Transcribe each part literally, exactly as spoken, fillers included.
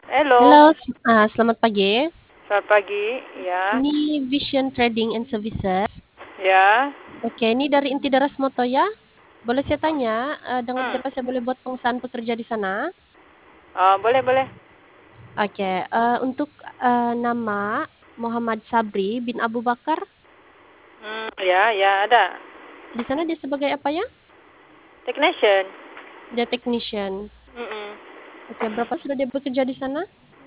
Halo, Halo, s- ah, selamat pagi. selamat pagi. Ya, Ini Vision Trading and Services. ya. Oke, ini dari Inti Daras Moto ya. Boleh saya tanya, eh, dengan Hmm. siapa saya boleh buat pengusahaan pekerja di sana? Oh, boleh, boleh. Oke, eh, untuk eh, nama Muhammad Sabri bin Abu Bakar, Hmm, ya, ya ada. di sana dia sebagai apa ya? Technician. Dia technician. Mm-mm. Oke, berapa sudah dia bekerja di sana?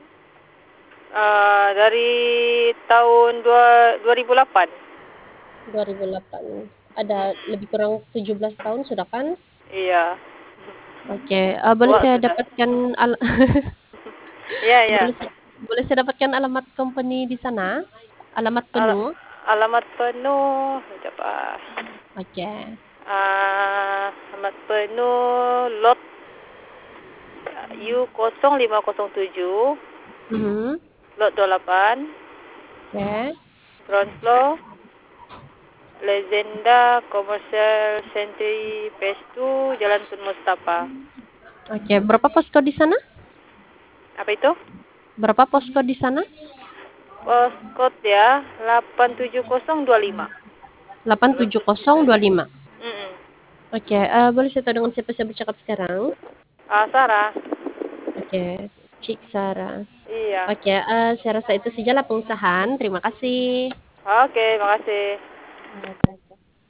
Eh, dari tahun dua, 2008. dua ribu delapan. Ada Mm-mm. lebih kurang tujuh belas tahun sudah kan? Iya, Oke, eh, boleh tua saya sudah. dapatkan al- Iya, iya. boleh saya, boleh saya dapatkan alamat company di sana? Alamat Al- penuh? alamat penuh, sekejap ah. Oke. Ah, alamat penuh lot U nol lima nol tujuh, Mhm. lot dua puluh delapan, Oke. ground floor, Legenda Commercial Century Phase two, Jalan Tun Mustafa. Oke, berapa posko di sana? Apa itu? Berapa posko di sana? Postcode ya, delapan tujuh nol dua lima. delapan tujuh nol dua lima. Mm-mm. Oke, eh, boleh saya tahu dengan siapa saya bercakap sekarang? Ah, Sarah. Oke, Cik Sarah. Iya. Oke, eh, saya rasa itu sajalah pengusahaan. Terima kasih. Oke, makasih. Oke.